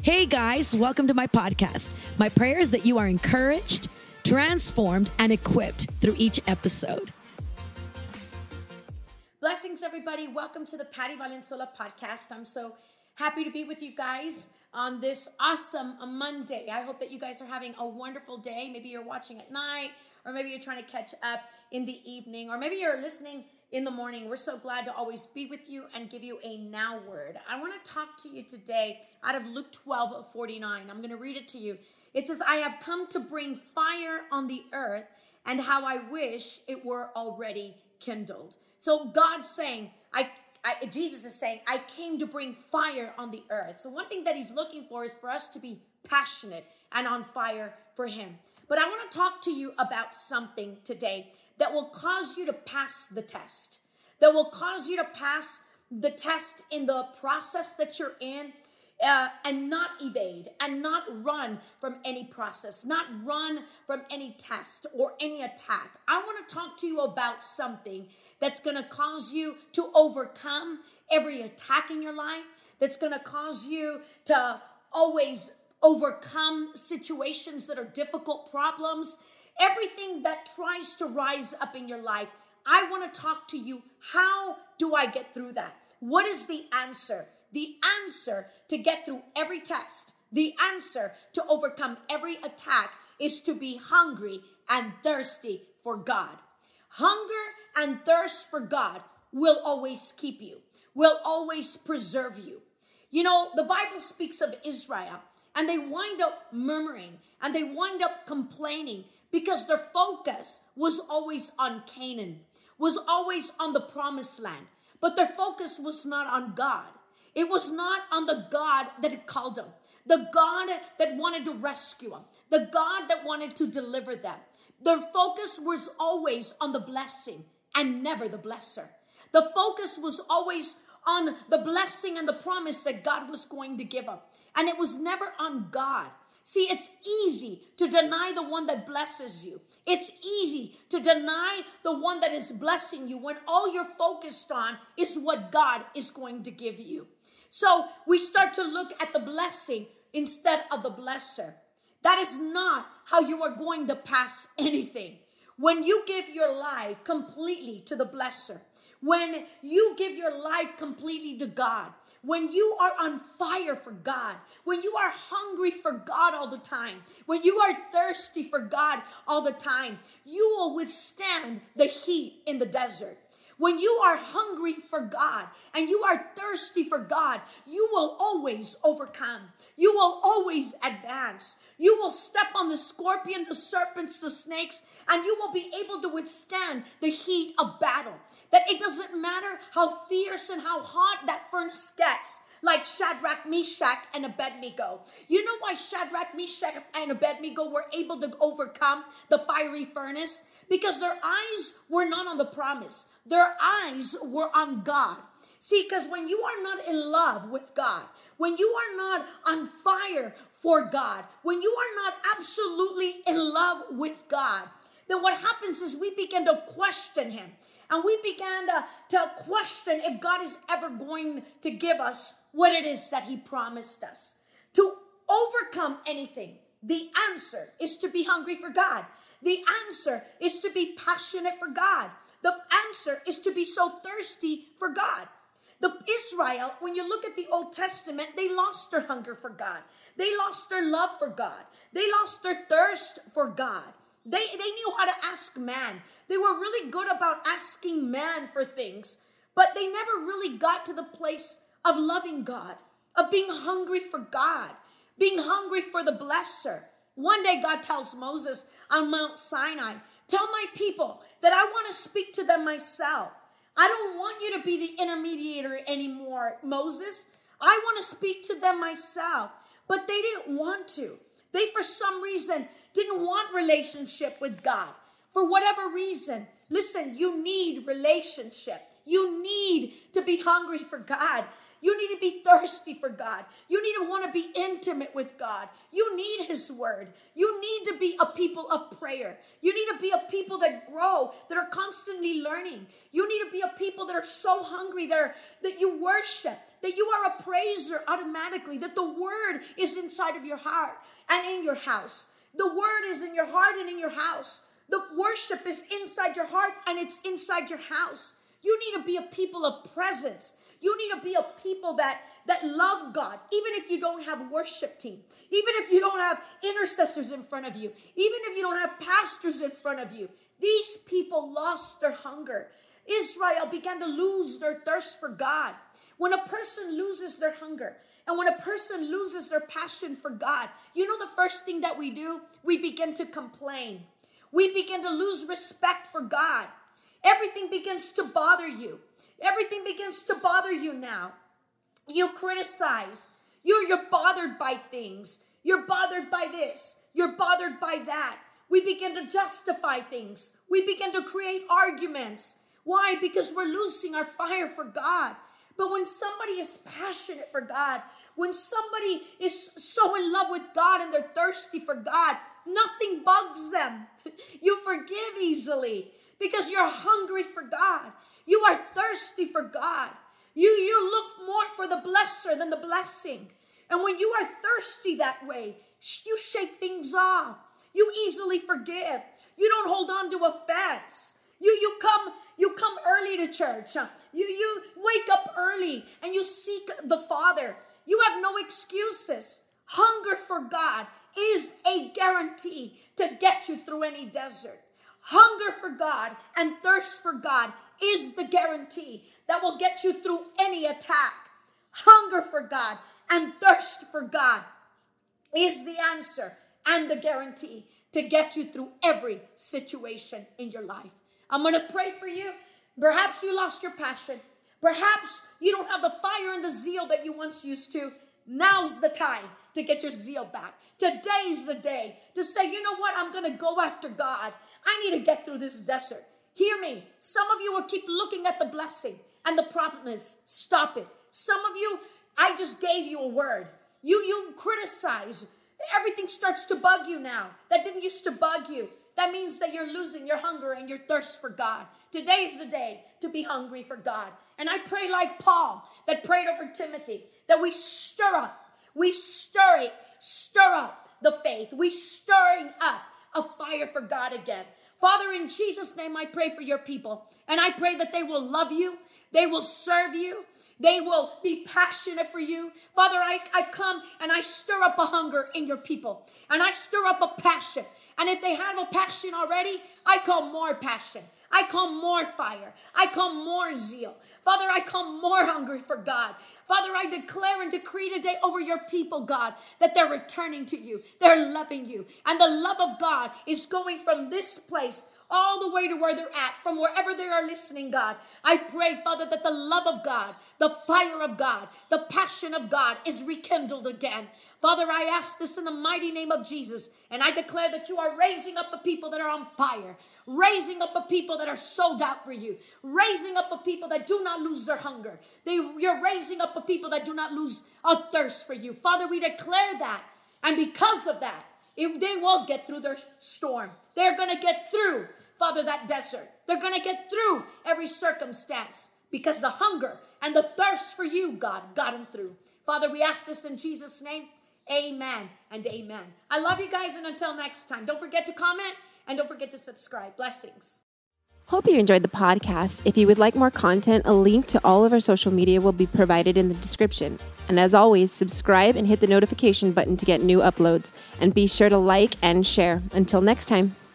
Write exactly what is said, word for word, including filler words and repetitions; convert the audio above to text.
Hey guys, welcome to my podcast. My prayer is that you are encouraged, transformed, and equipped through each episode. Blessings, everybody. Welcome to the Patty Valenzuela podcast. I'm so happy to be with you guys on this awesome Monday. I hope that you guys are having a wonderful day. Maybe you're watching at night, or maybe you're trying to catch up in the evening, or maybe you're listening in the morning. We're so glad to always be with you and give you a now word. I want to talk to you today out of Luke twelve forty-nine. I'm going to read it to you. It says, I have come to bring fire on the earth, and how I wish it were already kindled. So God's saying, I, I Jesus is saying, I came to bring fire on the earth. So one thing that he's looking for is for us to be passionate and on fire for him. But I want to talk to you about something today that will cause you to pass the test, that will cause you to pass the test in the process that you're in, uh, and not evade and not run from any process, not run from any test or any attack. I want to talk to you about something that's going to cause you to overcome every attack in your life, that's going to cause you to always overcome situations that are difficult, problems, everything that tries to rise up in your life. I want to talk to you. How do I get through that? What is the answer? The answer to get through every test, the answer to overcome every attack is to be hungry and thirsty for God. Hunger and thirst for God will always keep you, will always preserve you. You know, the Bible speaks of Israel, and they wind up murmuring and they wind up complaining because their focus was always on Canaan, was always on the promised land. But their focus was not on God. It was not on the God that had called them, the God that wanted to rescue them, the God that wanted to deliver them. Their focus was always on the blessing and never the blesser. The focus was always on the blessing and the promise that God was going to give them. And it was never on God. See, it's easy to deny the one that blesses you. It's easy to deny the one that is blessing you when all you're focused on is what God is going to give you. So we start to look at the blessing instead of the blesser. That is not how you are going to pass anything. When you give your life completely to the blesser, when you give your life completely to God, when you are on fire for God, when you are hungry for God all the time, when you are thirsty for God all the time, you will withstand the heat in the desert. When you are hungry for God and you are thirsty for God, you will always overcome. You will always advance. You will step on the scorpion, the serpents, the snakes, and you will be able to withstand the heat of battle. That it doesn't matter how fierce and how hot that furnace gets, like Shadrach, Meshach, and Abednego. You know why Shadrach, Meshach, and Abednego were able to overcome the fiery furnace? Because their eyes were not on the promise. Their eyes were on God. See, because when you are not in love with God, when you are not on fire for God, when you are not absolutely in love with God, then what happens is we begin to question him. And we began to, to question if God is ever going to give us what it is that he promised us. To overcome anything, the answer is to be hungry for God. The answer is to be passionate for God. The answer is to be so thirsty for God. The Israel, when you look at the Old Testament, they lost their hunger for God. They lost their love for God. They lost their thirst for God. They, they knew how to ask man. They were really good about asking man for things, but they never really got to the place of loving God, of being hungry for God, being hungry for the blesser. One day God tells Moses on Mount Sinai, tell my people that I want to speak to them myself. I don't want you to be the intermediator anymore, Moses. I want to speak to them myself. But they didn't want to. They, for some reason, didn't want relationship with God. For whatever reason, listen, you need relationship. You need to be hungry for God. You need to be thirsty for God. You need to want to be intimate with God. You need his word. You need to be a people of prayer. You need to be a people that grow, that are constantly learning. You need to be a people that are so hungry, that, are, that you worship, that you are a praiser automatically, that the word is inside of your heart and in your house. The word is in your heart and in your house. The worship is inside your heart and it's inside your house. You need to be a people of presence. You need to be a people that, that love God, even if you don't have worship team, even if you don't have intercessors in front of you, even if you don't have pastors in front of you. These people lost their hunger. Israel began to lose their thirst for God. When a person loses their hunger and when a person loses their passion for God, you know the first thing that we do? We begin to complain. We begin to lose respect for God. Everything begins to bother you. Everything begins to bother you now. You criticize. You're, you're bothered by things. You're bothered by this. You're bothered by that. We begin to justify things. We begin to create arguments. Why? Because we're losing our fire for God. But when somebody is passionate for God, when somebody is so in love with God and they're thirsty for God, nothing bugs them. You forgive easily because you're hungry for God. You are thirsty for God. You, you look more for the blesser than the blessing. And when you are thirsty that way, you shake things off. You easily forgive. You don't hold on to offense. You, you come you come early to church. You, you wake up early and you seek the Father. You have no excuses. Hunger for God is a guarantee to get you through any desert. Hunger for God and thirst for God is the guarantee that will get you through any attack. Hunger for God and thirst for God is the answer and the guarantee to get you through every situation in your life. I'm going to pray for you. Perhaps you lost your passion. Perhaps you don't have the fire and the zeal that you once used to. Now's the time to get your zeal back. Today's the day to say, you know what? I'm going to go after God. I need to get through this desert. Hear me. Some of you will keep looking at the blessing and the promise. Stop it. Some of you, I just gave you a word. You, you criticize. Everything starts to bug you now. That didn't used to bug you. That means that you're losing your hunger and your thirst for God. Today's the day to be hungry for God. And I pray like Paul that prayed over Timothy, that we stir up, we stir it, stir up the faith. We stirring up a fire for God again. Father, in Jesus' name, I pray for your people. And I pray that they will love you. They will serve you. They will be passionate for you. Father, I, I come and I stir up a hunger in your people. And I stir up a passion. And if they have a passion already, I call more passion. I call more fire. I call more zeal. Father, I call more hungry for God. Father, I declare and decree today over your people, God, that they're returning to you. They're loving you. And the love of God is going from this place all the way to where they're at, from wherever they are listening, God. I pray, Father, that the love of God, the fire of God, the passion of God is rekindled again. Father, I ask this in the mighty name of Jesus, and I declare that you are raising up a people that are on fire, raising up a people that are sold out for you, raising up a people that do not lose their hunger. They, you're raising up a people that do not lose a thirst for you. Father, we declare that, and because of that, It, they will get through their storm. They're going to get through, Father, that desert. They're going to get through every circumstance because the hunger and the thirst for you, God, got them through. Father, we ask this in Jesus' name. Amen and amen. I love you guys, and until next time, don't forget to comment and don't forget to subscribe. Blessings. Hope you enjoyed the podcast. If you would like more content, a link to all of our social media will be provided in the description. And as always, subscribe and hit the notification button to get new uploads. And be sure to like and share. Until next time.